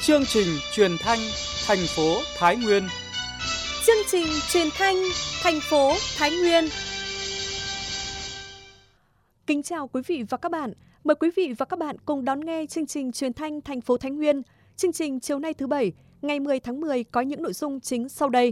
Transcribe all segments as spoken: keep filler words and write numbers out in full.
Chương trình truyền thanh thành phố Thái Nguyên. Chương trình truyền thanh thành phố Thái Nguyên. Kính chào quý vị và các bạn. Mời quý vị và các bạn cùng đón nghe chương trình truyền thanh thành phố Thái Nguyên. Chương trình chiều nay thứ Bảy, ngày mười tháng mười có những nội dung chính sau đây.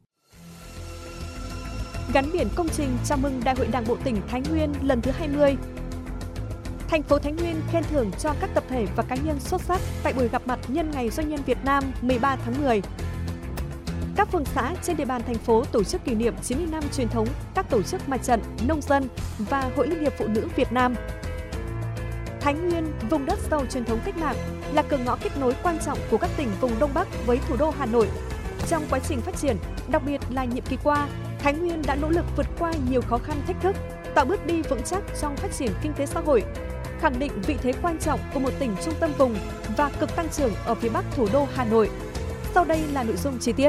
Gắn biển công trình chào mừng Đại hội Đảng bộ tỉnh Thái Nguyên lần thứ hai mươi. Thành phố Thái Nguyên khen thưởng cho các tập thể và cá nhân xuất sắc tại buổi gặp mặt nhân ngày Doanh nhân Việt Nam mười ba tháng mười. Các phường xã trên địa bàn thành phố tổ chức kỷ niệm chín mươi năm truyền thống các tổ chức mặt trận, nông dân và Hội Liên hiệp Phụ nữ Việt Nam. Thái Nguyên, vùng đất giàu truyền thống cách mạng, là cửa ngõ kết nối quan trọng của các tỉnh vùng Đông Bắc với thủ đô Hà Nội. Trong quá trình phát triển, đặc biệt là nhiệm kỳ qua, Thái Nguyên đã nỗ lực vượt qua nhiều khó khăn thách thức, tạo bước đi vững chắc trong phát triển kinh tế xã hội, khẳng định vị thế quan trọng của một tỉnh trung tâm vùng và cực tăng trưởng ở phía Bắc thủ đô Hà Nội. Sau đây là nội dung chi tiết.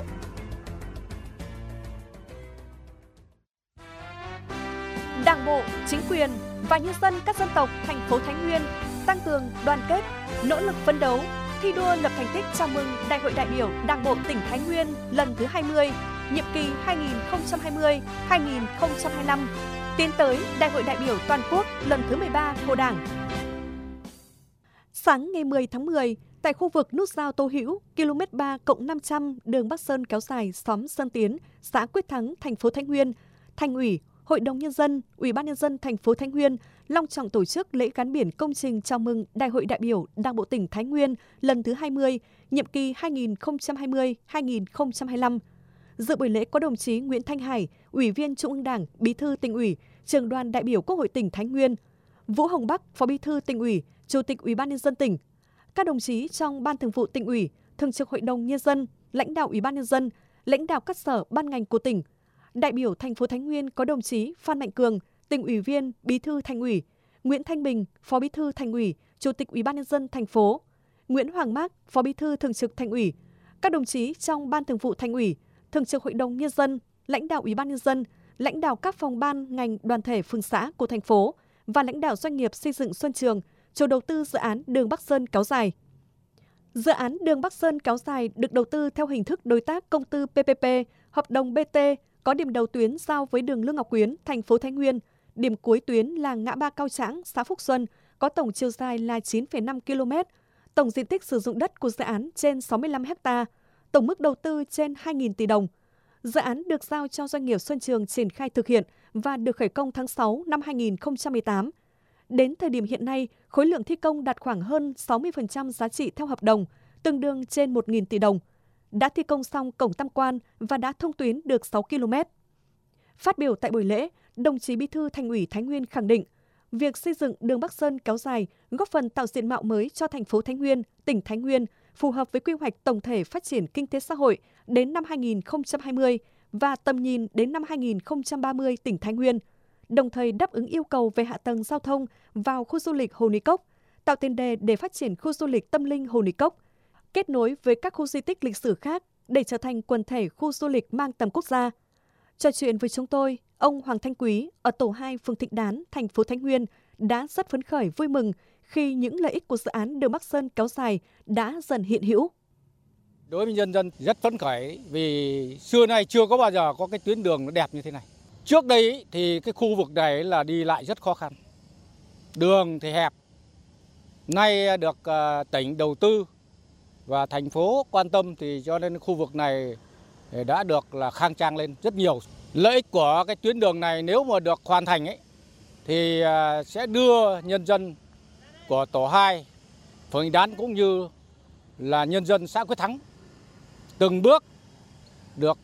Đảng bộ, chính quyền và nhân dân các dân tộc thành phố Thái Nguyên tăng cường đoàn kết, nỗ lực phấn đấu, thi đua lập thành tích chào mừng Đại hội đại biểu Đảng bộ tỉnh Thái Nguyên lần thứ hai mươi, nhiệm kỳ hai nghìn không trăm hai mươi đến hai nghìn không trăm hai mươi lăm, tiến tới Đại hội đại biểu toàn quốc lần thứ mười ba của Đảng. Sáng ngày mười tháng mười, tại khu vực nút giao Tô Hữu, km ba cộng năm trăm đường Bắc Sơn kéo dài xóm Sơn Tiến, xã Quyết Thắng, thành phố Thái Nguyên, Thành ủy, Hội đồng Nhân dân, Ủy ban Nhân dân thành phố Thái Nguyên long trọng tổ chức lễ gắn biển công trình chào mừng Đại hội đại biểu Đảng bộ tỉnh Thái Nguyên lần thứ hai mươi, nhiệm kỳ hai nghìn không trăm hai mươi đến hai nghìn không trăm hai mươi lăm. Dự buổi lễ có đồng chí Nguyễn Thanh Hải, Ủy viên Trung ương Đảng, Bí thư Tỉnh ủy, Trưởng đoàn đại biểu Quốc hội tỉnh Thái Nguyên, Vũ Hồng Bắc, Phó Bí thư Tỉnh ủy, Chủ tịch Ủy ban Nhân dân tỉnh, các đồng chí trong Ban Thường vụ Tỉnh ủy, Thường trực Hội đồng Nhân dân, lãnh đạo Ủy ban Nhân dân, lãnh đạo các sở ban ngành của tỉnh. Đại biểu thành phố Thái Nguyên có đồng chí Phan Mạnh Cường, Tỉnh ủy viên, Bí thư Thành ủy, Nguyễn Thanh Bình, Phó Bí thư Thành ủy, Chủ tịch Ủy ban Nhân dân thành phố, Nguyễn Hoàng Mác, Phó Bí thư Thường trực Thành ủy, các đồng chí trong Ban Thường vụ Thành ủy, Thường trực Hội đồng Nhân dân, lãnh đạo Ủy ban Nhân dân, lãnh đạo các phòng ban ngành đoàn thể phường xã của thành phố và lãnh đạo doanh nghiệp xây dựng Xuân Trường, chủ đầu tư dự án đường Bắc Sơn kéo dài. Dự án đường Bắc Sơn kéo dài được đầu tư theo hình thức đối tác công tư pê pê pê, hợp đồng bê tê, có điểm đầu tuyến giao với đường Lương Ngọc Quyến, thành phố Thái Nguyên, điểm cuối tuyến là ngã ba Cao Trãng, xã Phúc Xuân, có tổng chiều dài là chín phẩy năm ki lô mét, tổng diện tích sử dụng đất của dự án trên sáu mươi lăm héc ta, tổng mức đầu tư trên hai nghìn tỷ đồng. Dự án được giao cho doanh nghiệp Xuân Trường triển khai thực hiện và được khởi công tháng sáu năm hai nghìn không trăm mười tám. Đến thời điểm hiện nay, khối lượng thi công đạt khoảng hơn sáu mươi phần trăm giá trị theo hợp đồng, tương đương trên một nghìn tỷ đồng. Đã thi công xong cổng tam quan và đã thông tuyến được sáu ki lô mét. Phát biểu tại buổi lễ, đồng chí Bí thư Thành ủy Thái Nguyên khẳng định, việc xây dựng đường Bắc Sơn kéo dài góp phần tạo diện mạo mới cho thành phố Thái Nguyên, tỉnh Thái Nguyên, phù hợp với quy hoạch tổng thể phát triển kinh tế xã hội đến năm hai nghìn không trăm hai mươi và tầm nhìn đến năm hai nghìn không trăm ba mươi tỉnh Thái Nguyên, đồng thời đáp ứng yêu cầu về hạ tầng giao thông vào khu du lịch Hồ Núi Cốc, tạo tiền đề để phát triển khu du lịch tâm linh Hồ Núi Cốc, kết nối với các khu di tích lịch sử khác để trở thành quần thể khu du lịch mang tầm quốc gia. Trò chuyện với chúng tôi, ông Hoàng Thanh Quý ở tổ hai phường Thịnh Đán, thành phố Thái Nguyên đã rất phấn khởi vui mừng khi những lợi ích của dự án đường Bắc Sơn kéo dài đã dần hiện hữu. Đối với nhân dân rất phấn khởi vì xưa nay chưa có bao giờ có cái tuyến đường nó đẹp như thế này. Trước đây thì cái khu vực này là đi lại rất khó khăn. Đường thì hẹp. Nay được tỉnh đầu tư và thành phố quan tâm thì cho nên khu vực này đã được là khang trang lên rất nhiều. Lợi ích của cái tuyến đường này nếu mà được hoàn thành ấy thì sẽ đưa nhân dân của tổ hai phường Thịnh Đán cũng như là nhân dân xã Quyết Thắng từng bước được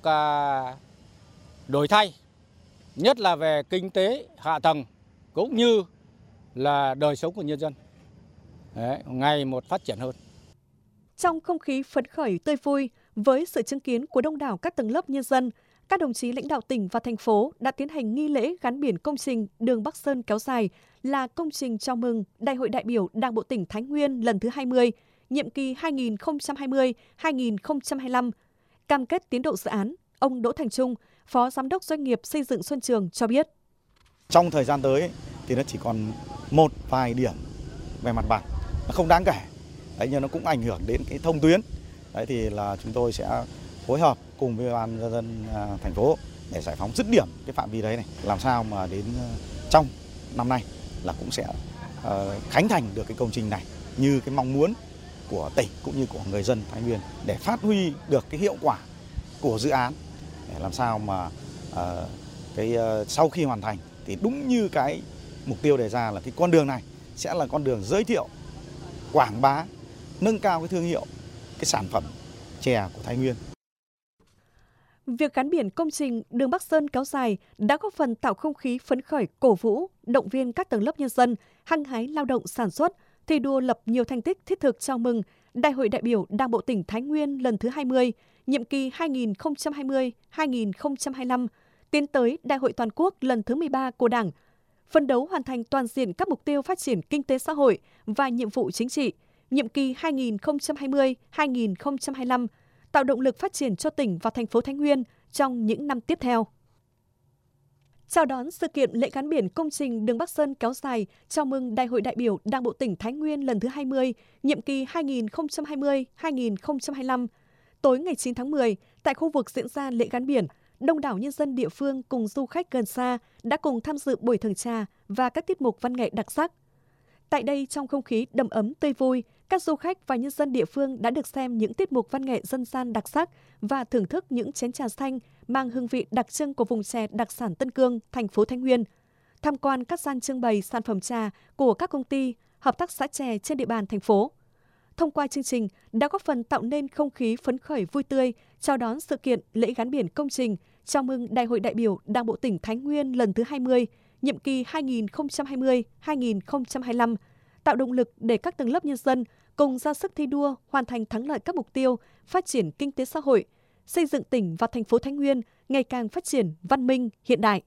đổi thay, nhất là về kinh tế, hạ tầng cũng như là đời sống của nhân dân. Đấy, ngày một phát triển hơn. Trong không khí phấn khởi tươi vui, với sự chứng kiến của đông đảo các tầng lớp nhân dân, các đồng chí lãnh đạo tỉnh và thành phố đã tiến hành nghi lễ gắn biển công trình đường Bắc Sơn kéo dài là công trình chào mừng Đại hội đại biểu Đảng bộ tỉnh Thái Nguyên lần thứ hai mươi, nhiệm kỳ hai nghìn không trăm hai mươi đến hai nghìn không trăm hai mươi lăm. Cam kết tiến độ dự án, ông Đỗ Thành Trung, Phó Giám đốc Doanh nghiệp Xây dựng Xuân Trường cho biết. Trong thời gian tới thì nó chỉ còn một vài điểm về mặt bằng, nó không đáng kể. Đấy, nhưng nó cũng ảnh hưởng đến cái thông tuyến. Đấy thì là chúng tôi sẽ phối hợp cùng với Ủy ban nhân dân thành phố để giải phóng dứt điểm cái phạm vi đấy này, làm sao mà đến trong năm nay là cũng sẽ uh, khánh thành được cái công trình này như cái mong muốn của tỉnh cũng như của người dân Thái Nguyên, để phát huy được cái hiệu quả của dự án, để làm sao mà uh, cái uh, sau khi hoàn thành thì đúng như cái mục tiêu đề ra là cái con đường này sẽ là con đường giới thiệu, quảng bá, nâng cao cái thương hiệu, cái sản phẩm chè của Thái Nguyên. Việc gắn biển công trình đường Bắc Sơn kéo dài đã góp phần tạo không khí phấn khởi, cổ vũ, động viên các tầng lớp nhân dân hăng hái lao động sản xuất, thi đua lập nhiều thành tích thiết thực chào mừng Đại hội đại biểu Đảng bộ tỉnh Thái Nguyên lần thứ hai mươi, nhiệm kỳ hai nghìn không trăm hai mươi đến hai nghìn không trăm hai mươi lăm, tiến tới Đại hội toàn quốc lần thứ mười ba của Đảng, phấn đấu hoàn thành toàn diện các mục tiêu phát triển kinh tế xã hội và nhiệm vụ chính trị, nhiệm kỳ hai nghìn không trăm hai mươi đến hai nghìn không trăm hai mươi lăm, tạo động lực phát triển cho tỉnh và thành phố Thái Nguyên trong những năm tiếp theo. Chào đón sự kiện lễ gắn biển công trình đường Bắc Sơn kéo dài chào mừng Đại hội đại biểu Đảng bộ tỉnh Thái Nguyên lần thứ hai mươi, nhiệm kỳ hai nghìn không trăm hai mươi đến hai nghìn không trăm hai mươi lăm. Tối ngày chín tháng mười, tại khu vực diễn ra lễ gắn biển, đông đảo nhân dân địa phương cùng du khách gần xa đã cùng tham dự buổi thưởng trà và các tiết mục văn nghệ đặc sắc. Tại đây, trong không khí đầm ấm tươi vui, các du khách và nhân dân địa phương đã được xem những tiết mục văn nghệ dân gian đặc sắc và thưởng thức những chén trà xanh mang hương vị đặc trưng của vùng chè đặc sản Tân Cương, thành phố Thái Nguyên, tham quan các gian trưng bày sản phẩm trà của các công ty, hợp tác xã chè trên địa bàn thành phố. Thông qua chương trình đã góp phần tạo nên không khí phấn khởi vui tươi, chào đón sự kiện lễ gắn biển công trình chào mừng Đại hội đại biểu Đảng bộ tỉnh Thái Nguyên lần thứ hai mươi, nhiệm kỳ hai nghìn không trăm hai mươi đến hai nghìn không trăm hai mươi lăm, tạo động lực để các tầng lớp nhân dân cùng ra sức thi đua hoàn thành thắng lợi các mục tiêu phát triển kinh tế xã hội, xây dựng tỉnh và thành phố Thái Nguyên ngày càng phát triển văn minh, hiện đại.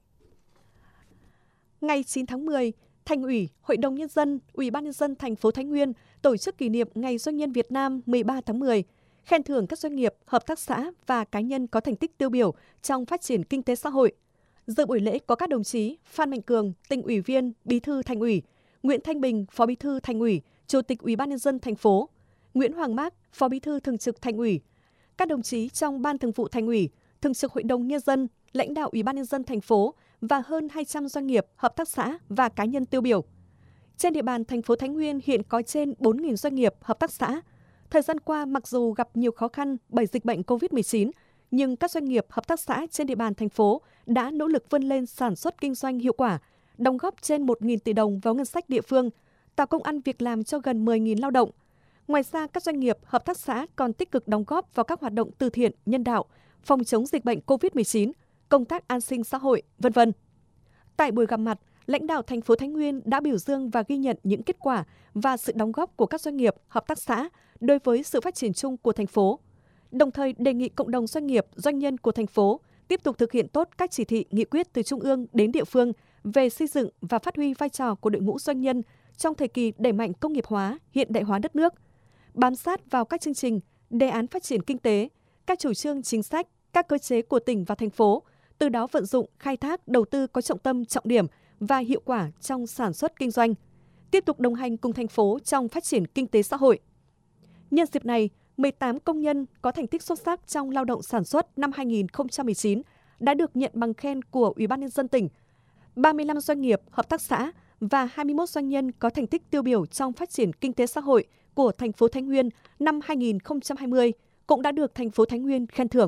Ngày chín tháng mười, Thành ủy, Hội đồng Nhân dân, Ủy ban Nhân dân thành phố Thái Nguyên tổ chức kỷ niệm Ngày Doanh nhân Việt Nam mười ba tháng mười, khen thưởng các doanh nghiệp, hợp tác xã và cá nhân có thành tích tiêu biểu trong phát triển kinh tế xã hội. Dự buổi lễ có các đồng chí Phan Mạnh Cường, Tỉnh ủy viên, Bí thư Thành ủy, Nguyễn Thanh Bình, Phó Bí thư Thành ủy, Chủ tịch Ủy ban Nhân dân thành phố, Nguyễn Hoàng Mác, Phó Bí thư Thường trực Thành ủy, các đồng chí trong Ban Thường vụ Thành ủy, Thường trực Hội đồng Nhân dân, lãnh đạo Ủy ban Nhân dân thành phố và hơn hai trăm doanh nghiệp, hợp tác xã và cá nhân tiêu biểu. Trên địa bàn thành phố Thái Nguyên hiện có trên bốn nghìn doanh nghiệp, hợp tác xã. Thời gian qua, mặc dù gặp nhiều khó khăn bởi dịch bệnh cô vít mười chín, nhưng các doanh nghiệp, hợp tác xã trên địa bàn thành phố đã nỗ lực vươn lên sản xuất kinh doanh hiệu quả, đóng góp trên một nghìn tỷ đồng vào ngân sách địa phương, tạo công ăn việc làm cho gần mười nghìn lao động. Ngoài ra, các doanh nghiệp, hợp tác xã còn tích cực đóng góp vào các hoạt động từ thiện, nhân đạo, phòng chống dịch bệnh cô vít mười chín, công tác an sinh xã hội, vân vân. Tại buổi gặp mặt, lãnh đạo thành phố Thái Nguyên đã biểu dương và ghi nhận những kết quả và sự đóng góp của các doanh nghiệp, hợp tác xã đối với sự phát triển chung của thành phố. Đồng thời đề nghị cộng đồng doanh nghiệp, doanh nhân của thành phố tiếp tục thực hiện tốt các chỉ thị, nghị quyết từ trung ương đến địa phương về xây dựng và phát huy vai trò của đội ngũ doanh nhân trong thời kỳ đẩy mạnh công nghiệp hóa, hiện đại hóa đất nước, bám sát vào các chương trình, đề án phát triển kinh tế, các chủ trương chính sách, các cơ chế của tỉnh và thành phố, từ đó vận dụng, khai thác, đầu tư có trọng tâm, trọng điểm và hiệu quả trong sản xuất kinh doanh, tiếp tục đồng hành cùng thành phố trong phát triển kinh tế xã hội. Nhân dịp này, mười tám công nhân có thành tích xuất sắc trong lao động sản xuất năm hai nghìn không trăm mười chín đã được nhận bằng khen của Ủy ban Nhân dân tỉnh. ba mươi lăm doanh nghiệp, hợp tác xã và hai mươi mốt doanh nhân có thành tích tiêu biểu trong phát triển kinh tế xã hội của thành phố Thái Nguyên năm hai nghìn không trăm hai mươi cũng đã được thành phố Thái Nguyên khen thưởng.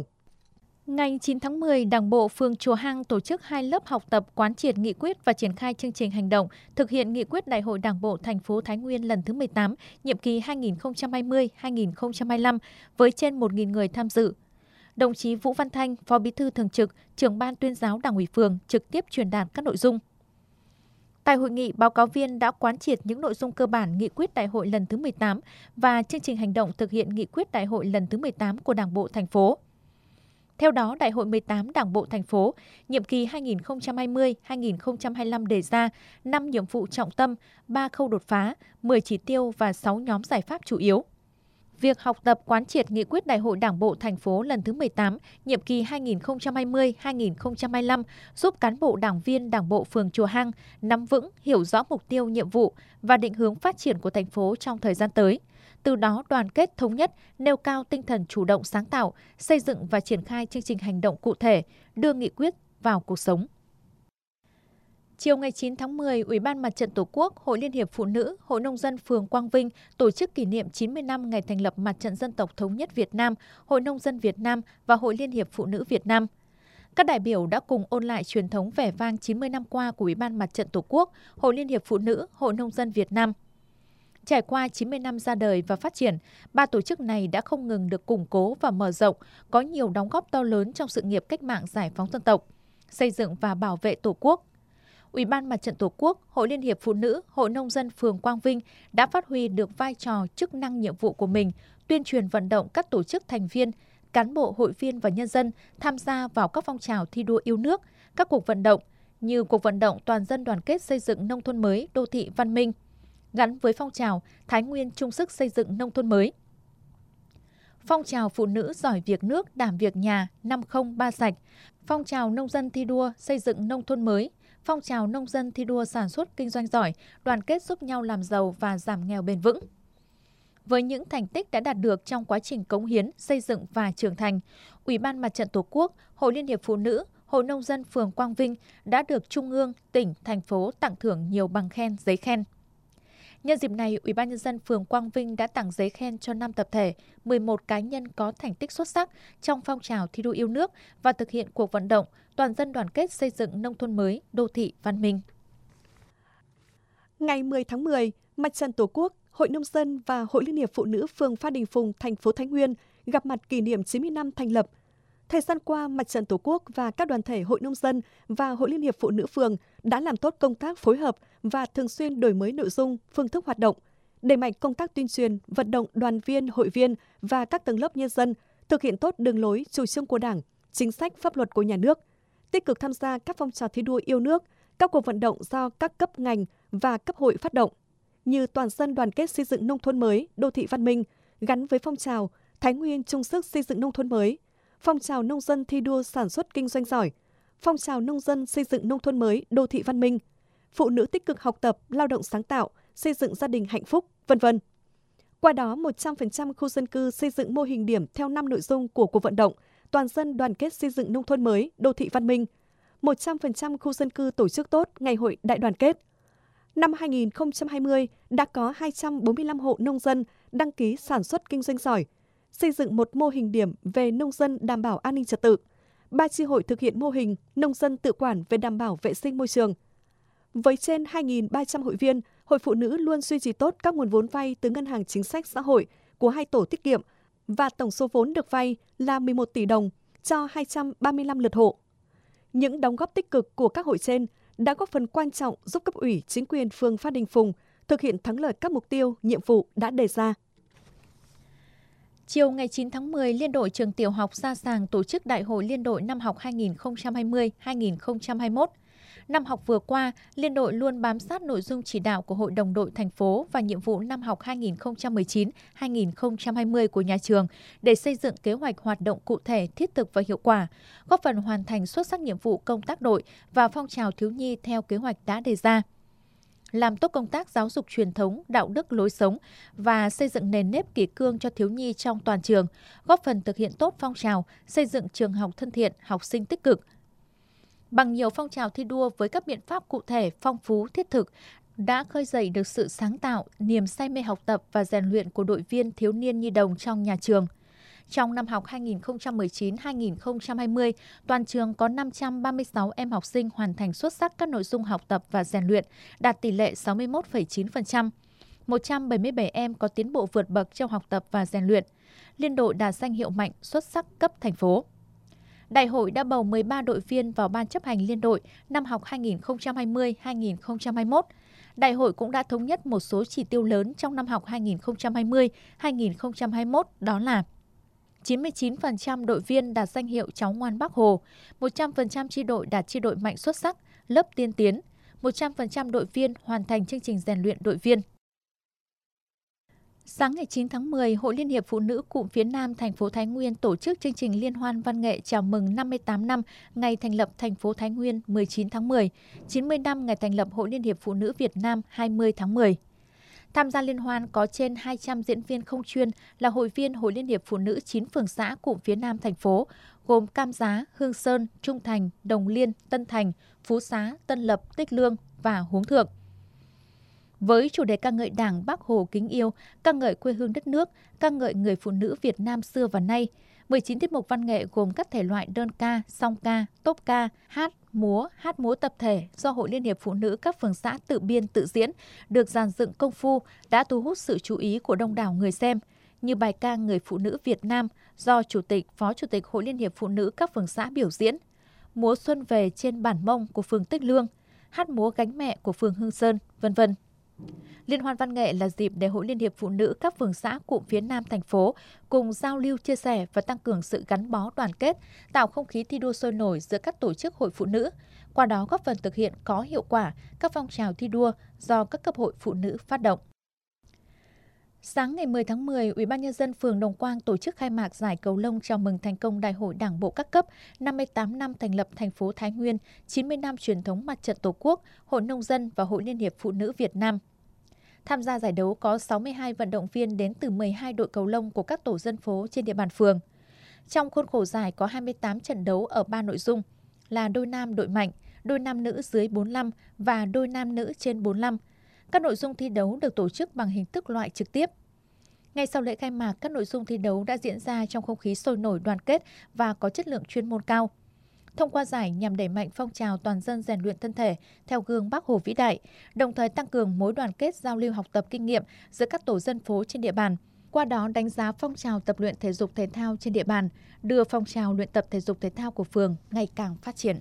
Ngày chín tháng mười, Đảng bộ phường Chùa Hang tổ chức hai lớp học tập quán triệt nghị quyết và triển khai chương trình hành động thực hiện nghị quyết Đại hội Đảng bộ thành phố Thái Nguyên lần thứ mười tám, nhiệm kỳ hai nghìn không trăm hai mươi đến hai nghìn không trăm hai mươi lăm với trên một nghìn người tham dự. Đồng chí Vũ Văn Thanh, Phó Bí thư Thường trực, Trưởng ban Tuyên giáo Đảng ủy phường trực tiếp truyền đạt các nội dung. Tại hội nghị, báo cáo viên đã quán triệt những nội dung cơ bản nghị quyết Đại hội lần thứ mười tám và chương trình hành động thực hiện nghị quyết Đại hội lần thứ mười tám của Đảng bộ thành phố. Theo đó, Đại hội mười tám Đảng bộ thành phố, nhiệm kỳ hai nghìn không trăm hai mươi đến hai nghìn không trăm hai mươi lăm đề ra năm nhiệm vụ trọng tâm, ba khâu đột phá, mười chỉ tiêu và sáu nhóm giải pháp chủ yếu. việc học tập quán triệt nghị quyết Đại hội Đảng bộ thành phố lần thứ mười tám, nhiệm kỳ hai nghìn không trăm hai mươi đến hai nghìn không trăm hai mươi lăm giúp cán bộ đảng viên Đảng bộ phường Chùa Hang nắm vững, hiểu rõ mục tiêu, nhiệm vụ và định hướng phát triển của thành phố trong thời gian tới. Từ đó đoàn kết thống nhất, nêu cao tinh thần chủ động sáng tạo, xây dựng và triển khai chương trình hành động cụ thể, đưa nghị quyết vào cuộc sống. Chiều ngày chín tháng mười, Ủy ban Mặt trận Tổ quốc, Hội Liên hiệp Phụ nữ, Hội Nông dân phường Quang Vinh tổ chức kỷ niệm chín mươi năm ngày thành lập Mặt trận Dân tộc Thống nhất Việt Nam, Hội Nông dân Việt Nam và Hội Liên hiệp Phụ nữ Việt Nam. Các đại biểu đã cùng ôn lại truyền thống vẻ vang chín mươi năm qua của Ủy ban Mặt trận Tổ quốc, Hội Liên hiệp Phụ nữ, Hội Nông dân Việt Nam. Trải qua chín mươi năm ra đời và phát triển, ba tổ chức này đã không ngừng được củng cố và mở rộng, có nhiều đóng góp to lớn trong sự nghiệp cách mạng giải phóng dân tộc, xây dựng và bảo vệ Tổ quốc. Ủy ban Mặt trận Tổ quốc, Hội Liên hiệp Phụ nữ, Hội Nông dân phường Quang Vinh đã phát huy được vai trò, chức năng, nhiệm vụ của mình, tuyên truyền vận động các tổ chức thành viên, cán bộ, hội viên và nhân dân tham gia vào các phong trào thi đua yêu nước, các cuộc vận động như cuộc vận động toàn dân đoàn kết xây dựng nông thôn mới, đô thị văn minh, gắn với phong trào Thái Nguyên chung sức xây dựng nông thôn mới. Phong trào phụ nữ giỏi việc nước, đảm việc nhà, năm không ba sạch, phong trào nông dân thi đua xây dựng nông thôn mới, phong trào nông dân thi đua sản xuất kinh doanh giỏi, đoàn kết giúp nhau làm giàu và giảm nghèo bền vững. Với những thành tích đã đạt được trong quá trình cống hiến, xây dựng và trưởng thành, Ủy ban Mặt trận Tổ quốc, Hội Liên hiệp Phụ nữ, Hội Nông dân phường Quang Vinh đã được Trung ương, tỉnh, thành phố tặng thưởng nhiều bằng khen, giấy khen. Nhân dịp này, Ủy ban Nhân dân phường Quang Vinh đã tặng giấy khen cho năm tập thể, mười một cá nhân có thành tích xuất sắc trong phong trào thi đua yêu nước và thực hiện cuộc vận động toàn dân đoàn kết xây dựng nông thôn mới, đô thị văn minh. Ngày mười tháng mười, Mặt trận Tổ quốc, Hội Nông dân và Hội Liên hiệp Phụ nữ phường Phan Đình Phùng, thành phố Thái Nguyên gặp mặt kỷ niệm chín mươi năm thành lập. Thời gian qua, Mặt trận Tổ quốc và các đoàn thể Hội Nông dân và Hội Liên hiệp Phụ nữ phường đã làm tốt công tác phối hợp và thường xuyên đổi mới nội dung, phương thức hoạt động, đẩy mạnh công tác tuyên truyền, vận động đoàn viên, hội viên và các tầng lớp nhân dân thực hiện tốt đường lối, chủ trương của Đảng, chính sách, pháp luật của nhà nước, tích cực tham gia các phong trào thi đua yêu nước, các cuộc vận động do các cấp ngành và cấp hội phát động, như toàn dân đoàn kết xây dựng nông thôn mới, đô thị văn minh, gắn với phong trào Thái Nguyên chung sức xây dựng nông thôn mới, phong trào nông dân thi đua sản xuất kinh doanh giỏi, phong trào nông dân xây dựng nông thôn mới, đô thị văn minh, phụ nữ tích cực học tập, lao động sáng tạo, xây dựng gia đình hạnh phúc, vân vân. Qua đó, một trăm phần trăm khu dân cư xây dựng mô hình điểm theo năm nội dung của cuộc vận động toàn dân đoàn kết xây dựng nông thôn mới, đô thị văn minh. một trăm phần trăm khu dân cư tổ chức tốt ngày hội đại đoàn kết. Năm hai nghìn không trăm hai mươi đã có hai trăm bốn mươi lăm hộ nông dân đăng ký sản xuất kinh doanh giỏi, xây dựng một mô hình điểm về nông dân đảm bảo an ninh trật tự. Ba chi hội thực hiện mô hình nông dân tự quản về đảm bảo vệ sinh môi trường. Với trên hai nghìn ba trăm hội viên, Hội Phụ nữ luôn duy trì tốt các nguồn vốn vay từ Ngân hàng Chính sách Xã hội của hai tổ tiết kiệm và tổng số vốn được vay là mười một tỷ đồng cho hai trăm ba mươi lăm lượt hộ. Những đóng góp tích cực của các hội trên đã góp phần quan trọng giúp cấp ủy, chính quyền phường Phan Đình Phùng thực hiện thắng lợi các mục tiêu, nhiệm vụ đã đề ra. Chiều ngày chín tháng mười, Liên đội trường tiểu học Sa Sàng tổ chức Đại hội Liên đội năm học hai nghìn không trăm hai mươi đến hai nghìn không trăm hai mươi mốt. Năm học vừa qua, Liên đội luôn bám sát nội dung chỉ đạo của Hội đồng đội thành phố và nhiệm vụ năm học hai nghìn không trăm mười chín đến hai nghìn không trăm hai mươi của nhà trường để xây dựng kế hoạch hoạt động cụ thể, thiết thực và hiệu quả, góp phần hoàn thành xuất sắc nhiệm vụ công tác đội và phong trào thiếu nhi theo kế hoạch đã đề ra. Làm tốt công tác giáo dục truyền thống, đạo đức lối sống và xây dựng nền nếp kỷ cương cho thiếu nhi trong toàn trường, góp phần thực hiện tốt phong trào xây dựng trường học thân thiện, học sinh tích cực. Bằng nhiều phong trào thi đua với các biện pháp cụ thể, phong phú, thiết thực, đã khơi dậy được sự sáng tạo, niềm say mê học tập và rèn luyện của đội viên thiếu niên nhi đồng trong nhà trường. Trong năm học hai nghìn không trăm mười chín đến hai nghìn không trăm hai mươi, toàn trường có năm trăm ba mươi sáu em học sinh hoàn thành xuất sắc các nội dung học tập và rèn luyện, đạt tỷ lệ sáu mươi mốt phẩy chín phần trăm. một trăm bảy mươi bảy em có tiến bộ vượt bậc trong học tập và rèn luyện. Liên đội đạt danh hiệu mạnh xuất sắc cấp thành phố. Đại hội đã bầu mười ba đội viên vào ban chấp hành liên đội năm học hai nghìn không trăm hai mươi đến hai nghìn không trăm hai mươi mốt. Đại hội cũng đã thống nhất một số chỉ tiêu lớn trong năm học hai nghìn không trăm hai mươi đến hai nghìn không trăm hai mươi mốt, đó là chín mươi chín phần trăm đội viên đạt danh hiệu cháu ngoan Bác Hồ, một trăm phần trăm chi đội đạt chi đội mạnh xuất sắc, lớp tiên tiến, một trăm phần trăm đội viên hoàn thành chương trình rèn luyện đội viên. Sáng ngày chín tháng mười, Hội Liên hiệp Phụ nữ cụm phía Nam thành phố Thái Nguyên tổ chức chương trình liên hoan văn nghệ chào mừng năm mươi tám năm ngày thành lập thành phố Thái Nguyên mười chín tháng mười, chín mươi năm ngày thành lập Hội Liên hiệp Phụ nữ Việt Nam hai mươi tháng mười. Tham gia liên hoan có trên hai trăm diễn viên không chuyên là hội viên Hội Liên hiệp Phụ nữ chín phường xã cụm phía Nam thành phố, gồm Cam Giá, Hương Sơn, Trung Thành, Đồng Liên, Tân Thành, Phú Xá, Tân Lập, Tích Lương và Huống Thượng. Với chủ đề ca ngợi Đảng, Bác Hồ kính yêu, ca ngợi quê hương đất nước, ca ngợi người phụ nữ Việt Nam xưa và nay, mười chín tiết mục văn nghệ gồm các thể loại đơn ca, song ca, tốp ca, hát, múa, hát múa tập thể do Hội Liên hiệp Phụ nữ các phường xã tự biên tự diễn, được dàn dựng công phu, đã thu hút sự chú ý của đông đảo người xem, như bài ca Người phụ nữ Việt Nam do Chủ tịch, Phó Chủ tịch Hội Liên hiệp Phụ nữ các phường xã biểu diễn, múa Xuân về trên bản Mông của phường Tích Lương, hát múa Gánh mẹ của phường Hương Sơn, vân vân. Liên hoan văn nghệ là dịp để Hội Liên hiệp Phụ nữ các phường xã cụm phía Nam thành phố cùng giao lưu, chia sẻ và tăng cường sự gắn bó đoàn kết, tạo không khí thi đua sôi nổi giữa các tổ chức hội phụ nữ, qua đó góp phần thực hiện có hiệu quả các phong trào thi đua do các cấp hội phụ nữ phát động. Sáng ngày mười tháng mười, Ủy ban nhân dân phường Đồng Quang tổ chức khai mạc giải cầu lông chào mừng thành công Đại hội Đảng bộ các cấp, năm mươi tám năm thành lập thành phố Thái Nguyên, chín mươi năm truyền thống Mặt trận Tổ quốc, Hội Nông dân và Hội Liên hiệp Phụ nữ Việt Nam. Tham gia giải đấu có sáu mươi hai vận động viên đến từ mười hai đội cầu lông của các tổ dân phố trên địa bàn phường. Trong khuôn khổ giải có hai mươi tám trận đấu ở ba nội dung là đôi nam đội mạnh, đôi nam nữ dưới bốn mươi lăm và đôi nam nữ trên bốn mươi lăm. Các nội dung thi đấu được tổ chức bằng hình thức loại trực tiếp. Ngay sau lễ khai mạc, các nội dung thi đấu đã diễn ra trong không khí sôi nổi, đoàn kết và có chất lượng chuyên môn cao. Thông qua giải nhằm đẩy mạnh phong trào toàn dân rèn luyện thân thể theo gương Bác Hồ vĩ đại, đồng thời tăng cường mối đoàn kết, giao lưu học tập kinh nghiệm giữa các tổ dân phố trên địa bàn. Qua đó đánh giá phong trào tập luyện thể dục thể thao trên địa bàn, đưa phong trào luyện tập thể dục thể thao của phường ngày càng phát triển.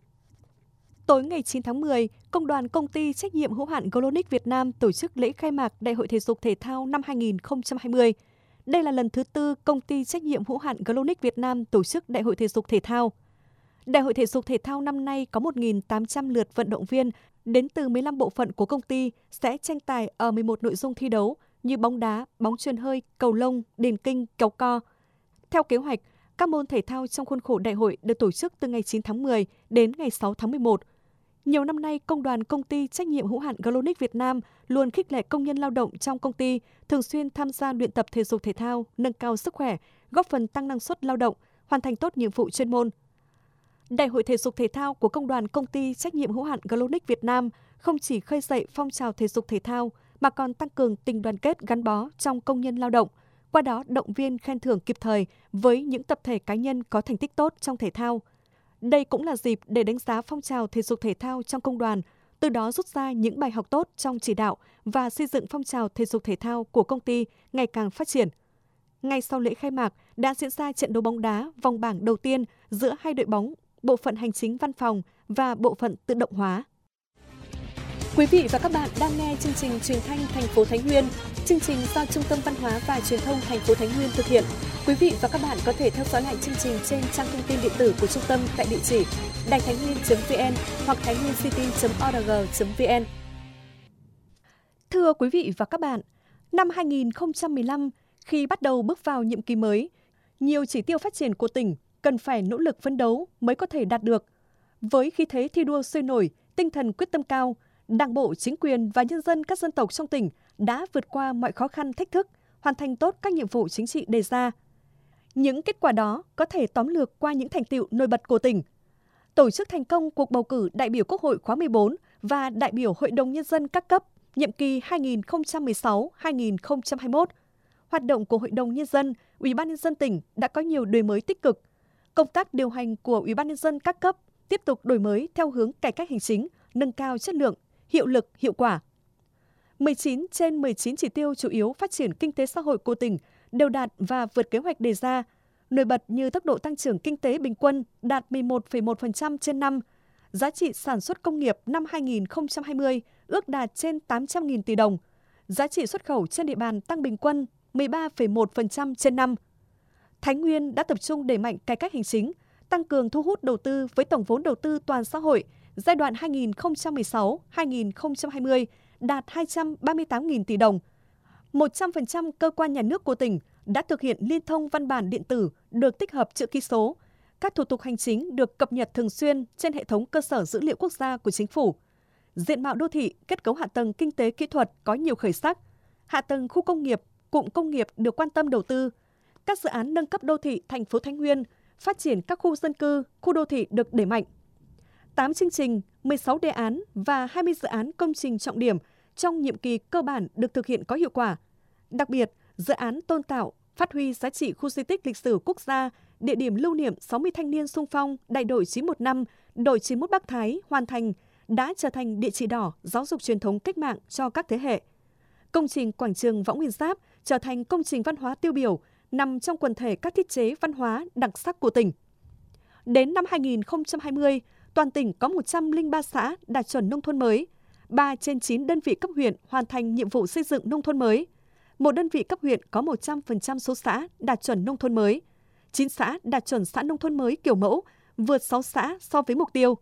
Tối ngày chín tháng mười, Công đoàn Công ty Trách nhiệm hữu hạn Glonic Việt Nam tổ chức lễ khai mạc Đại hội Thể dục Thể thao năm hai nghìn không trăm hai mươi. Đây là lần thứ tư Công ty Trách nhiệm hữu hạn Glonic Việt Nam tổ chức Đại hội Thể dục Thể thao. Đại hội Thể dục Thể thao năm nay có một nghìn tám trăm lượt vận động viên đến từ mười lăm bộ phận của công ty sẽ tranh tài ở mười một nội dung thi đấu như bóng đá, bóng chuyền hơi, cầu lông, điền kinh, kéo co. Theo kế hoạch, các môn thể thao trong khuôn khổ đại hội được tổ chức từ ngày chín tháng mười đến ngày sáu tháng mười một. Nhiều năm nay, Công đoàn Công ty Trách nhiệm hữu hạn Glonic Việt Nam luôn khích lệ công nhân lao động trong công ty thường xuyên tham gia luyện tập thể dục thể thao, nâng cao sức khỏe, góp phần tăng năng suất lao động, hoàn thành tốt nhiệm vụ chuyên môn. Đại hội Thể dục Thể thao của Công đoàn Công ty Trách nhiệm hữu hạn Glonic Việt Nam không chỉ khơi dậy phong trào thể dục thể thao mà còn tăng cường tình đoàn kết gắn bó trong công nhân lao động, qua đó động viên khen thưởng kịp thời với những tập thể cá nhân có thành tích tốt trong thể thao. Đây cũng là dịp để đánh giá phong trào thể dục thể thao trong công đoàn, từ đó rút ra những bài học tốt trong chỉ đạo và xây dựng phong trào thể dục thể thao của công ty ngày càng phát triển. Ngay sau lễ khai mạc đã diễn ra trận đấu bóng đá vòng bảng đầu tiên giữa hai đội bóng, bộ phận hành chính văn phòng và bộ phận tự động hóa. Quý vị và các bạn đang nghe chương trình truyền thanh thành phố Thái Nguyên. Chương trình do Trung tâm Văn hóa và Truyền thông thành phố Thái Nguyên thực hiện. Quý vị và các bạn có thể theo dõi lại chương trình trên trang thông tin điện tử của trung tâm tại địa chỉ đài thái nguyên chấm vn hoặc thái nguyên city chấm org chấm vn. Thưa quý vị và các bạn, năm hai nghìn không trăm mười lăm, khi bắt đầu bước vào nhiệm kỳ mới, nhiều chỉ tiêu phát triển của tỉnh cần phải nỗ lực phấn đấu mới có thể đạt được. Với khí thế thi đua sôi nổi, tinh thần quyết tâm cao, Đảng bộ, chính quyền và nhân dân các dân tộc trong tỉnh đã vượt qua mọi khó khăn thách thức, hoàn thành tốt các nhiệm vụ chính trị đề ra. Những kết quả đó có thể tóm lược qua những thành tựu nổi bật của tỉnh. Tổ chức thành công cuộc bầu cử đại biểu Quốc hội khóa mười bốn và đại biểu Hội đồng Nhân dân các cấp nhiệm kỳ hai nghìn không trăm mười sáu đến hai nghìn không trăm hai mươi mốt. Hoạt động của Hội đồng Nhân dân, Ủy ban Nhân dân tỉnh đã có nhiều đổi mới tích cực. Công tác điều hành của Ủy ban Nhân dân các cấp tiếp tục đổi mới theo hướng cải cách hành chính, nâng cao chất lượng, hiệu lực, hiệu quả. mười chín trên mười chín chỉ tiêu chủ yếu phát triển kinh tế xã hội của tỉnh đều đạt và vượt kế hoạch đề ra. Nổi bật như tốc độ tăng trưởng kinh tế bình quân đạt mười một phẩy một phần trăm trên năm, giá trị sản xuất công nghiệp năm hai nghìn không trăm hai mươi ước đạt trên tám trăm nghìn tỷ đồng, giá trị xuất khẩu trên địa bàn tăng bình quân mười ba phẩy một phần trăm trên năm. Thái Nguyên đã tập trung đẩy mạnh cải cách hành chính, tăng cường thu hút đầu tư với tổng vốn đầu tư toàn xã hội giai đoạn hai nghìn không trăm mười sáu đến hai nghìn không trăm hai mươi đạt hai trăm ba mươi tám nghìn tỷ đồng. một trăm phần trăm cơ quan nhà nước của tỉnh đã thực hiện liên thông văn bản điện tử được tích hợp chữ ký số. Các thủ tục hành chính được cập nhật thường xuyên trên hệ thống cơ sở dữ liệu quốc gia của chính phủ. Diện mạo đô thị, kết cấu hạ tầng kinh tế kỹ thuật có nhiều khởi sắc. Hạ tầng khu công nghiệp, cụm công nghiệp được quan tâm đầu tư. Các dự án nâng cấp đô thị thành phố Thái Nguyên, phát triển các khu dân cư, khu đô thị được đẩy mạnh. tám chương trình, mười sáu đề án và hai mươi dự án công trình trọng điểm trong nhiệm kỳ cơ bản được thực hiện có hiệu quả. Đặc biệt, dự án tôn tạo, phát huy giá trị khu di tích lịch sử quốc gia, địa điểm lưu niệm sáu mươi thanh niên xung phong đại đội chín một năm, đội chín mốt Bắc Thái hoàn thành, đã trở thành địa chỉ đỏ giáo dục truyền thống cách mạng cho các thế hệ. Công trình quảng trường Võ Nguyên Giáp trở thành công trình văn hóa tiêu biểu nằm trong quần thể các thiết chế văn hóa đặc sắc của tỉnh. Đến năm hai nghìn không trăm hai mươi, toàn tỉnh có một trăm lẻ ba xã đạt chuẩn nông thôn mới, ba trên chín đơn vị cấp huyện hoàn thành nhiệm vụ xây dựng nông thôn mới. Một đơn vị cấp huyện có một trăm phần trăm số xã đạt chuẩn nông thôn mới, chín xã đạt chuẩn xã nông thôn mới kiểu mẫu, vượt sáu xã so với mục tiêu.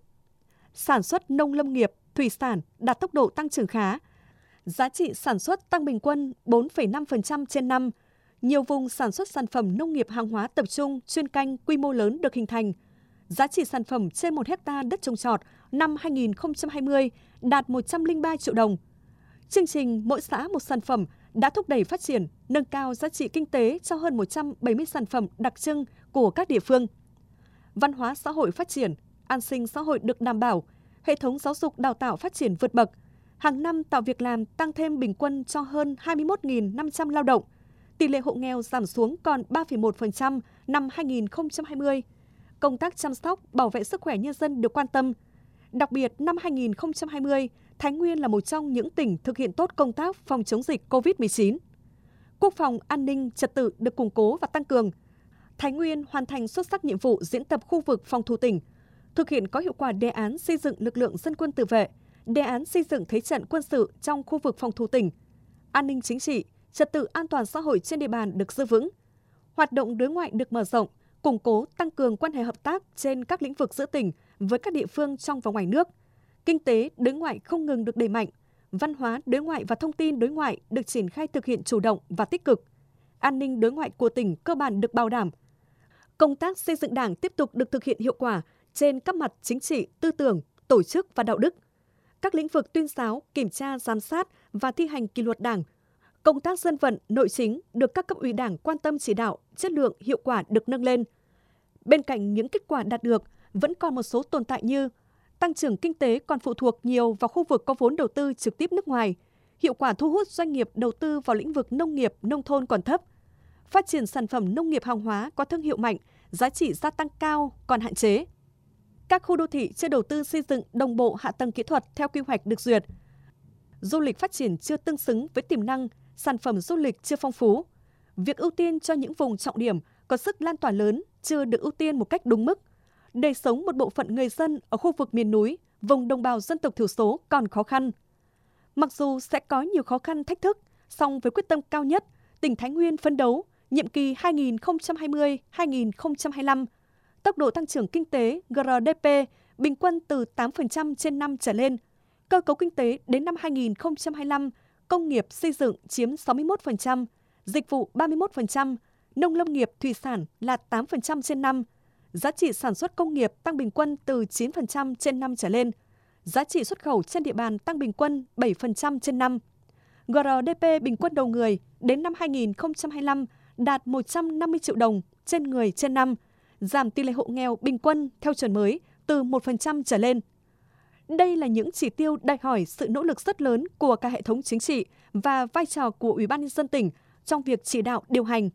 Sản xuất nông lâm nghiệp, thủy sản đạt tốc độ tăng trưởng khá. Giá trị sản xuất tăng bình quân bốn phẩy năm phần trăm trên năm. Nhiều vùng sản xuất sản phẩm nông nghiệp hàng hóa tập trung, chuyên canh quy mô lớn được hình thành. Giá trị sản phẩm trên một hecta đất trồng trọt năm hai nghìn không trăm hai mươi đạt một trăm lẻ ba triệu đồng. Chương trình Mỗi xã một sản phẩm đã thúc đẩy phát triển, nâng cao giá trị kinh tế cho hơn một trăm bảy mươi sản phẩm đặc trưng của các địa phương. Văn hóa xã hội phát triển, an sinh xã hội được đảm bảo, hệ thống giáo dục đào tạo phát triển vượt bậc. Hàng năm tạo việc làm tăng thêm bình quân cho hơn hai mươi mốt nghìn năm trăm lao động. Tỷ lệ hộ nghèo giảm xuống còn ba phẩy một phần trăm năm hai nghìn không trăm hai mươi. Công tác chăm sóc, bảo vệ sức khỏe nhân dân được quan tâm. Đặc biệt, năm hai nghìn không trăm hai mươi, Thái Nguyên là một trong những tỉnh thực hiện tốt công tác phòng chống dịch cô vít mười chín. Quốc phòng, an ninh, trật tự được củng cố và tăng cường. Thái Nguyên hoàn thành xuất sắc nhiệm vụ diễn tập khu vực phòng thủ tỉnh, thực hiện có hiệu quả đề án xây dựng lực lượng dân quân tự vệ, đề án xây dựng thế trận quân sự trong khu vực phòng thủ tỉnh. An ninh chính trị, trật tự an toàn xã hội trên địa bàn được giữ vững. Hoạt động đối ngoại được mở rộng, củng cố tăng cường quan hệ hợp tác trên các lĩnh vực giữa tỉnh với các địa phương trong và ngoài nước. Kinh tế đối ngoại không ngừng được đẩy mạnh, văn hóa đối ngoại và thông tin đối ngoại được triển khai thực hiện chủ động và tích cực. An ninh đối ngoại của tỉnh cơ bản được bảo đảm. Công tác xây dựng Đảng tiếp tục được thực hiện hiệu quả trên các mặt chính trị, tư tưởng, tổ chức và đạo đức. Các lĩnh vực tuyên giáo, kiểm tra, giám sát và thi hành kỷ luật Đảng. Công tác dân vận, nội chính được các cấp ủy Đảng quan tâm chỉ đạo, chất lượng, hiệu quả được nâng lên. Bên cạnh những kết quả đạt được, vẫn còn một số tồn tại như tăng trưởng kinh tế còn phụ thuộc nhiều vào khu vực có vốn đầu tư trực tiếp nước ngoài, hiệu quả thu hút doanh nghiệp đầu tư vào lĩnh vực nông nghiệp, nông thôn còn thấp, phát triển sản phẩm nông nghiệp hàng hóa có thương hiệu mạnh, giá trị gia tăng cao còn hạn chế. Các khu đô thị chưa đầu tư xây dựng đồng bộ hạ tầng kỹ thuật theo quy hoạch được duyệt. Du lịch phát triển chưa tương xứng với tiềm năng, sản phẩm du lịch chưa phong phú. Việc ưu tiên cho những vùng trọng điểm có sức lan tỏa lớn chưa được ưu tiên một cách đúng mức. Đời sống một bộ phận người dân ở khu vực miền núi, vùng đồng bào dân tộc thiểu số còn khó khăn. Mặc dù sẽ có nhiều khó khăn thách thức, song với quyết tâm cao nhất, tỉnh Thái Nguyên phấn đấu nhiệm kỳ hai nghìn không trăm hai mươi đến hai nghìn không trăm hai mươi lăm, tốc độ tăng trưởng kinh tế G R D P bình quân từ tám phần trăm trên năm trở lên. Cơ cấu kinh tế đến năm hai nghìn không trăm hai mươi lăm, công nghiệp xây dựng chiếm sáu mươi mốt phần trăm, dịch vụ ba mươi mốt phần trăm, nông lâm nghiệp thủy sản là tám phần trăm trên năm. Giá trị sản xuất công nghiệp tăng bình quân từ chín phần trăm trên năm trở lên. Giá trị xuất khẩu trên địa bàn tăng bình quân bảy phần trăm trên năm. G R D P bình quân đầu người đến năm hai nghìn không trăm hai mươi lăm đạt một trăm năm mươi triệu đồng trên người trên năm, giảm tỷ lệ hộ nghèo bình quân theo chuẩn mới từ một phần trăm trở lên. Đây là những chỉ tiêu đòi hỏi sự nỗ lực rất lớn của cả hệ thống chính trị và vai trò của Ủy ban nhân dân tỉnh trong việc chỉ đạo điều hành.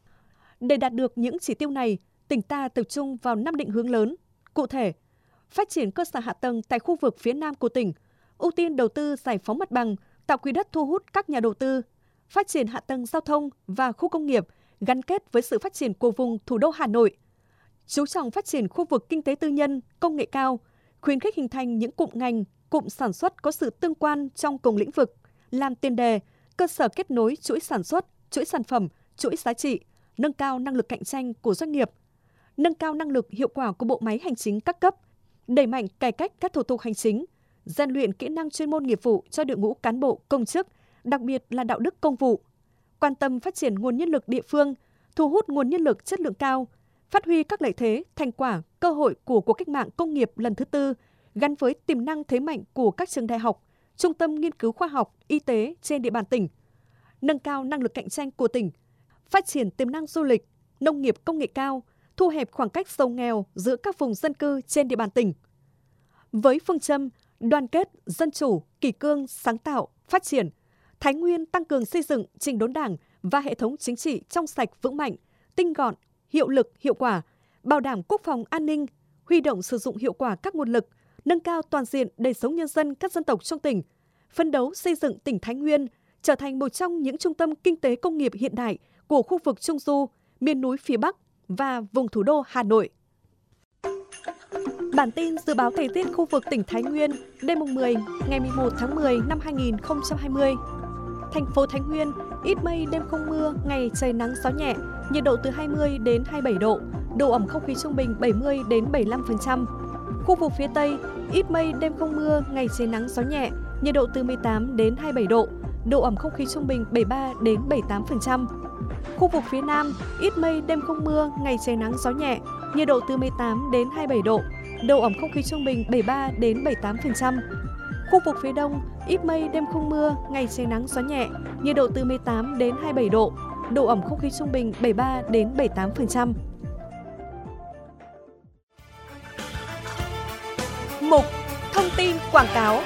Để đạt được những chỉ tiêu này, tỉnh ta tập trung vào năm định hướng lớn. Cụ thể, phát triển cơ sở hạ tầng tại khu vực phía Nam của tỉnh, ưu tiên đầu tư giải phóng mặt bằng, tạo quỹ đất thu hút các nhà đầu tư, phát triển hạ tầng giao thông và khu công nghiệp gắn kết với sự phát triển của vùng thủ đô Hà Nội. Chú trọng phát triển khu vực kinh tế tư nhân, công nghệ cao, khuyến khích hình thành những cụm ngành, cụm sản xuất có sự tương quan trong cùng lĩnh vực, làm tiền đề, cơ sở kết nối chuỗi sản xuất, chuỗi sản phẩm, chuỗi giá trị, nâng cao năng lực cạnh tranh của doanh nghiệp, nâng cao năng lực hiệu quả của bộ máy hành chính các cấp, đẩy mạnh cải cách các thủ tục hành chính, rèn luyện kỹ năng chuyên môn nghiệp vụ cho đội ngũ cán bộ công chức, đặc biệt là đạo đức công vụ, quan tâm phát triển nguồn nhân lực địa phương, thu hút nguồn nhân lực chất lượng cao, phát huy các lợi thế, thành quả, cơ hội của cuộc cách mạng công nghiệp lần thứ tư gắn với tiềm năng thế mạnh của các trường đại học, trung tâm nghiên cứu khoa học, y tế trên địa bàn tỉnh, nâng cao năng lực cạnh tranh của tỉnh, phát triển tiềm năng du lịch, nông nghiệp công nghệ cao, thu hẹp khoảng cách giàu nghèo giữa các vùng dân cư trên địa bàn tỉnh. Với phương châm đoàn kết, dân chủ, kỷ cương, sáng tạo, phát triển, Thái Nguyên tăng cường xây dựng chỉnh đốn Đảng và hệ thống chính trị trong sạch vững mạnh, tinh gọn, hiệu lực, hiệu quả, bảo đảm quốc phòng an ninh, huy động sử dụng hiệu quả các nguồn lực, nâng cao toàn diện đời sống nhân dân các dân tộc trong tỉnh, phấn đấu xây dựng tỉnh Thái Nguyên trở thành một trong những trung tâm kinh tế công nghiệp hiện đại của khu vực Trung Du, miền núi phía Bắc và vùng thủ đô Hà Nội. Bản tin dự báo thời tiết khu vực tỉnh Thái Nguyên đêm mười ngày mười một tháng mười năm hai nghìn không trăm hai mươi. Thành phố Thái Nguyên ít mây, đêm không mưa, ngày trời nắng gió nhẹ, nhiệt độ từ hai mươi đến hai mươi bảy độ, độ ẩm không khí trung bình bảy mươi đến bảy mươi lăm phần trăm. Khu vực phía Tây ít mây, đêm không mưa, ngày trời nắng gió nhẹ, nhiệt độ từ mười tám đến hai mươi bảy độ, độ ẩm không khí trung bình bảy mươi ba đến bảy mươi tám phần trăm. Khu vực phía Nam ít mây, đêm không mưa, ngày trời nắng gió nhẹ, nhiệt độ từ mười tám đến hai mươi bảy độ, độ ẩm không khí trung bình bảy mươi ba đến bảy mươi tám phần trăm. Khu vực phía Đông ít mây, đêm không mưa, ngày trời nắng gió nhẹ, nhiệt độ từ mười tám đến hai mươi bảy độ, độ ẩm không khí trung bình bảy mươi ba đến bảy mươi tám phần trăm. Mục Thông tin quảng cáo.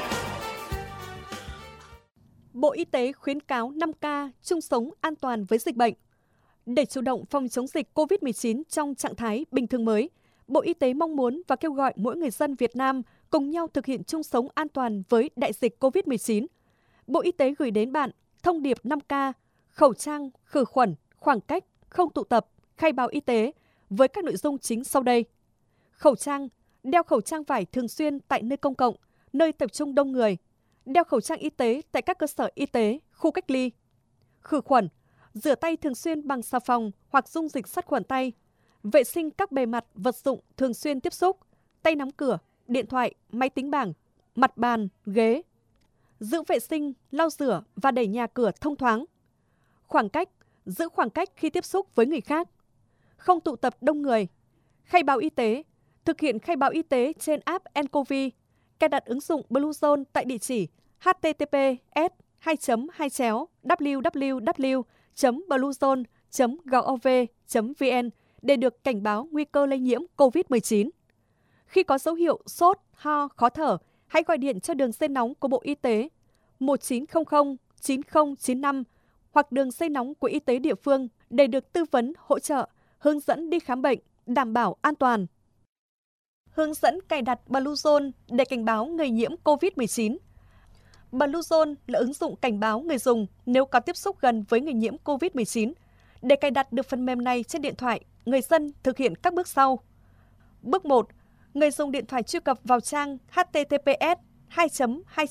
Bộ Y tế khuyến cáo năm K chung sống an toàn với dịch bệnh. Để chủ động phòng chống dịch cô vít mười chín trong trạng thái bình thường mới, Bộ Y tế mong muốn và kêu gọi mỗi người dân Việt Nam cùng nhau thực hiện chung sống an toàn với đại dịch cô vít mười chín. Bộ Y tế gửi đến bạn thông điệp năm K, khẩu trang, khử khuẩn, khoảng cách, không tụ tập, khai báo y tế với các nội dung chính sau đây. Khẩu trang, đeo khẩu trang vải thường xuyên tại nơi công cộng, nơi tập trung đông người. Đeo khẩu trang y tế tại các cơ sở y tế, khu cách ly. Khử khuẩn, rửa tay thường xuyên bằng xà phòng hoặc dung dịch sát khuẩn tay. Vệ sinh các bề mặt, vật dụng thường xuyên tiếp xúc, tay nắm cửa, điện thoại, máy tính bảng, mặt bàn, ghế. Giữ vệ sinh, lau rửa và đẩy nhà cửa thông thoáng. Khoảng cách, giữ khoảng cách khi tiếp xúc với người khác. Không tụ tập đông người. Khai báo y tế, thực hiện khai báo y tế trên app en covid, cài đặt ứng dụng Bluezone tại địa chỉ h t t p s hai hai w w w chấm bluezone chấm gov chấm v n để được cảnh báo nguy cơ lây nhiễm cô vít mười chín. Khi có dấu hiệu sốt, ho, khó thở, hãy gọi điện cho đường dây nóng của Bộ Y tế một chín không không chín không chín năm hoặc đường dây nóng của y tế địa phương để được tư vấn, hỗ trợ, hướng dẫn đi khám bệnh, đảm bảo an toàn. Hướng dẫn cài đặt Bluezone để cảnh báo người nhiễm cô vít mười chín. Bluezone là ứng dụng cảnh báo người dùng nếu có tiếp xúc gần với người nhiễm cô vít mười chín. Để cài đặt được phần mềm này trên điện thoại, người dân thực hiện các bước sau. Bước một. Người dùng điện thoại truy cập vào trang h t t p s hai hai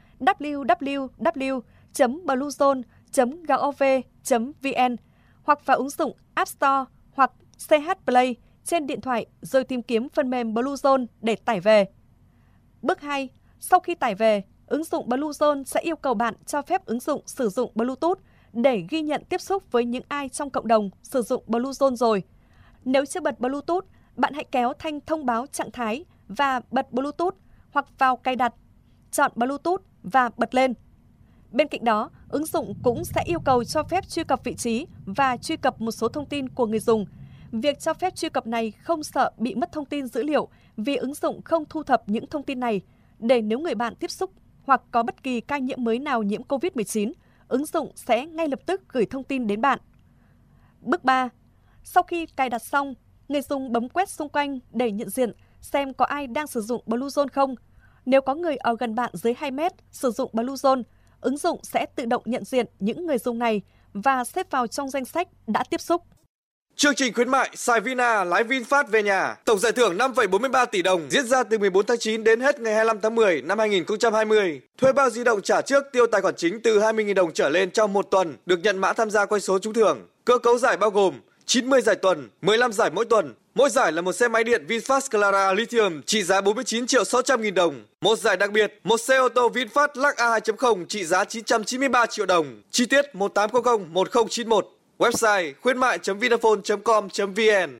w w w chấm bluezone chấm gov chấm v n hoặc vào ứng dụng App Store hoặc xê hát Play trên điện thoại rồi tìm kiếm phần mềm Bluezone để tải về. Bước hai. Sau khi tải về, ứng dụng Bluezone sẽ yêu cầu bạn cho phép ứng dụng sử dụng Bluetooth để ghi nhận tiếp xúc với những ai trong cộng đồng sử dụng Bluezone rồi. Nếu chưa bật Bluetooth, bạn hãy kéo thanh thông báo trạng thái và bật Bluetooth hoặc vào cài đặt, chọn Bluetooth và bật lên. Bên cạnh đó, ứng dụng cũng sẽ yêu cầu cho phép truy cập vị trí và truy cập một số thông tin của người dùng. Việc cho phép truy cập này không sợ bị mất thông tin dữ liệu vì ứng dụng không thu thập những thông tin này để nếu người bạn tiếp xúc hoặc có bất kỳ ca nhiễm mới nào nhiễm cô vít mười chín, ứng dụng sẽ ngay lập tức gửi thông tin đến bạn. Bước ba. Sau khi cài đặt xong, người dùng bấm quét xung quanh để nhận diện xem có ai đang sử dụng Bluezone không. Nếu có người ở gần bạn dưới hai mét sử dụng Bluezone, ứng dụng sẽ tự động nhận diện những người dùng này và xếp vào trong danh sách đã tiếp xúc. Chương trình khuyến mại xài Vina lái VinFast về nhà. Tổng giải thưởng năm phẩy bốn mươi ba tỷ đồng diễn ra từ mười bốn tháng chín đến hết ngày hai mươi lăm tháng mười năm hai nghìn không trăm hai mươi. Thuê bao di động trả trước tiêu tài khoản chính từ hai mươi nghìn đồng trở lên trong một tuần được nhận mã tham gia quay số trúng thưởng. Cơ cấu giải bao gồm chín mươi giải tuần, mười lăm giải mỗi tuần. Mỗi giải là một xe máy điện VinFast Clara Lithium trị giá bốn mươi chín triệu sáu trăm nghìn đồng. Một giải đặc biệt, một xe ô tô VinFast Lux A hai chấm không trị giá chín trăm chín mươi ba triệu đồng. Chi tiết một tám không không một không chín một. Website khuyến mại chấm vinaphone chấm com chấm vn.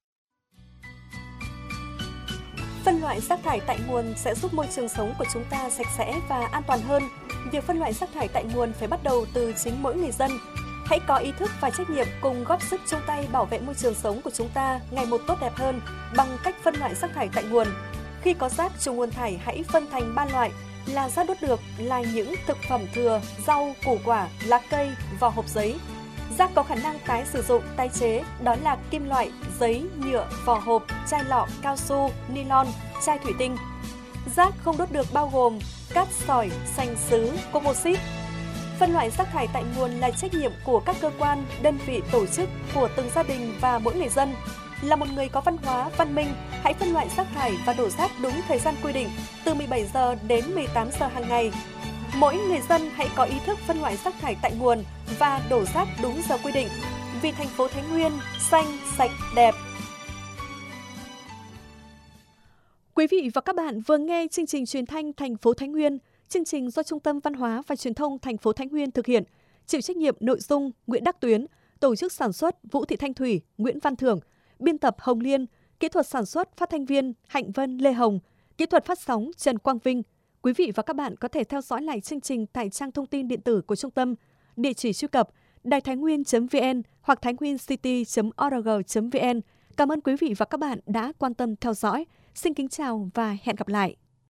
Phân loại rác thải tại nguồn sẽ giúp môi trường sống của chúng ta sạch sẽ và an toàn hơn. Việc phân loại rác thải tại nguồn phải bắt đầu từ chính mỗi người dân. Hãy có ý thức và trách nhiệm cùng góp sức chung tay bảo vệ môi trường sống của chúng ta ngày một tốt đẹp hơn bằng cách phân loại rác thải tại nguồn. Khi có rác trùng nguồn thải, hãy phân thành ba loại là rác đốt được, là những thực phẩm thừa, rau, củ quả, lá cây, vỏ hộp giấy. Rác có khả năng tái sử dụng, tái chế, đó là kim loại, giấy, nhựa, vỏ hộp, chai lọ, cao su, nylon, chai thủy tinh. Rác không đốt được bao gồm cát sỏi, sành sứ, composite. Phân loại rác thải tại nguồn là trách nhiệm của các cơ quan, đơn vị, tổ chức, của từng gia đình và mỗi người dân. Là một người có văn hóa, văn minh, hãy phân loại rác thải và đổ rác đúng thời gian quy định, từ mười bảy giờ đến mười tám giờ hàng ngày. Mỗi người dân hãy có ý thức phân loại rác thải tại nguồn và đổ rác đúng giờ quy định. Vì thành phố Thái Nguyên xanh, sạch, đẹp. Quý vị và các bạn vừa nghe chương trình truyền thanh thành phố Thái Nguyên. Chương trình do Trung tâm Văn hóa và Truyền thông thành phố Thái Nguyên thực hiện, chịu trách nhiệm nội dung Nguyễn Đắc Tuyến, tổ chức sản xuất Vũ Thị Thanh Thủy, Nguyễn Văn Thưởng, biên tập Hồng Liên, kỹ thuật sản xuất phát thanh viên Hạnh Vân, Lê Hồng, kỹ thuật phát sóng Trần Quang Vinh. Quý vị và các bạn có thể theo dõi lại chương trình tại trang thông tin điện tử của trung tâm, địa chỉ truy cập đài thái nguyên chấm vn hoặc thái nguyên city chấm org chấm vn. Cảm ơn quý vị và các bạn đã quan tâm theo dõi. Xin kính chào và hẹn gặp lại.